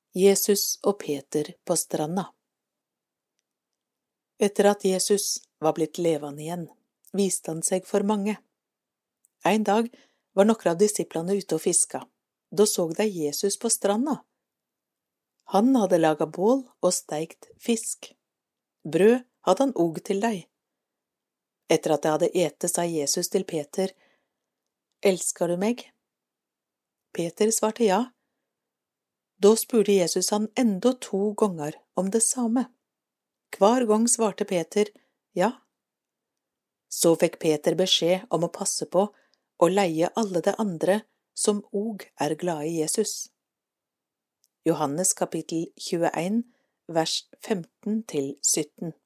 Jesus og Peter på stranda. Etter at Jesus var blitt levende igjen, viste han seg for mange. En dag var noen av disiplene ute og fiska. Da så de Jesus på stranda. Han hadde laget bål og steikt fisk. Brød hadde han og til deg. Etter at de hadde ete, sa Jesus til Peter, «Elsker du meg?» Peter svarte ja. Da spurte Jesus han enda 2 ganger om det samme. Hver gang svarte Peter ja. Så fikk Peter beskjed om å passe på og leie alle de andre som og er glade i Jesus. Johannes kapittel 21, vers 15-17.